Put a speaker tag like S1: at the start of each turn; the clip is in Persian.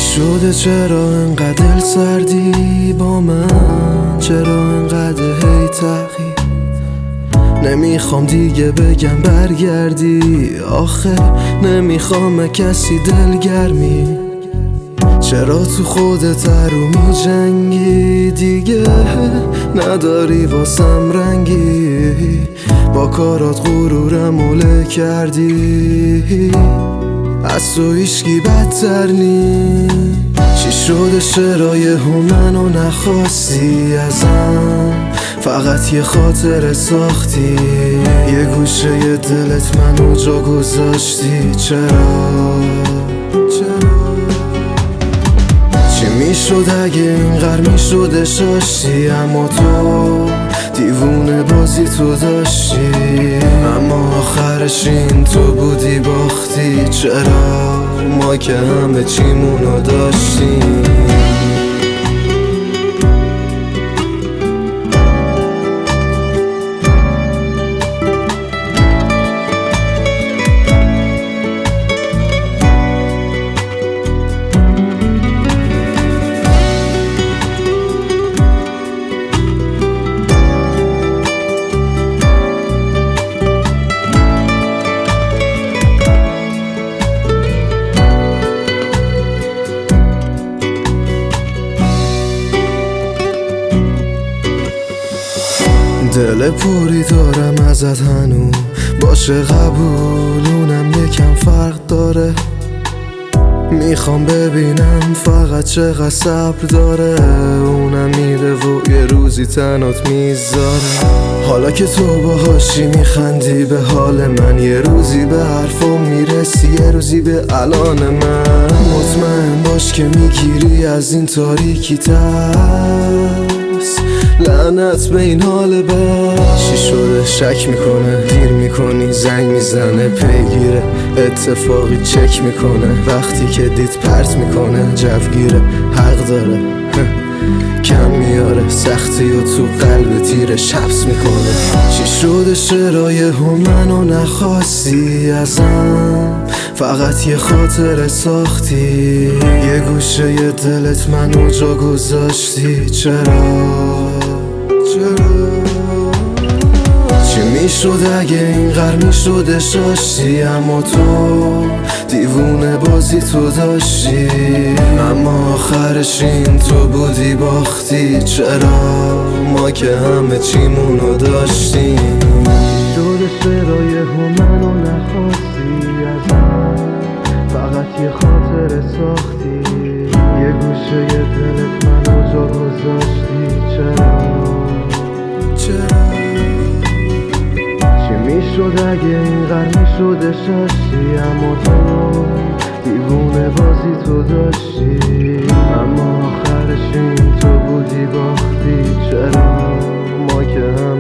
S1: شده چرا انقدر دل سردی با من؟ چرا انقدر هی تغییر؟ نمیخوام دیگه بگم برگردی، آخه نمیخوام کسی دلگرمی. چرا تو خودت رو می جنگی؟ دیگه نداری واسم رنگی، با کارات غرورم اوله کردی. از تو هیچکی بدتر نی. چی شده چرا یهو منو نخواستی ازم؟ فقط یه خاطر ساختی، یه گوشه دلت منو جا گذاشتی. چرا؟ چی میشد اگه اینقدر میشده شاشتی؟ اما تو دیوونه بازی تو داشتی، اما آخرش این تو بودی باختی. چرا؟ ما که همه چیمونو داشتیم. دل پوری دارم ازت هنو، باشه قبول، اونم یکم فرق داره. میخوام ببینم فقط چقدر صبر داره، اونم میره و یه روزی تنات میذاره. حالا که تو باهاشی میخندی به حال من، یه روزی به حرفم میرسی، یه روزی به الان من. مطمئن باش که میگیری از این تاریکی ترس، لعنت به این حال بد. چی شده شک میکنه، دیر میکنی زنگ میزنه، پیگیره اتفاقی چک میکنه، وقتی که دید پرت میکنه، جوگیره حق داره کم میاره، سختی و تو قلب تیرش حبس میکنه. چی شده چرا یهو منو نخواستی ازم؟ فقط یه خاطر ساختی، یه گوشه ی دلت منو جا گذاشتی. چرا؟ چی میشد اگه اینقدر میشده شاشتی؟ اما تو دیوونه بازی تو داشتی، اما آخرش این تو بودی باختی. چرا؟ ما که همه چیمونو داشتیم.
S2: شده چرا یهو منو نخواستی ازم؟ فقط یه خاطر ساختی، یه گوشه ی دلت منو جا گذاشتی. چرا؟ چی میشد اگه اینقدر میشده شاشتی؟ اما تو دیوونه بازی تو داشتی، اما آخرش این تو بودی باختی. چرا؟ ما که هم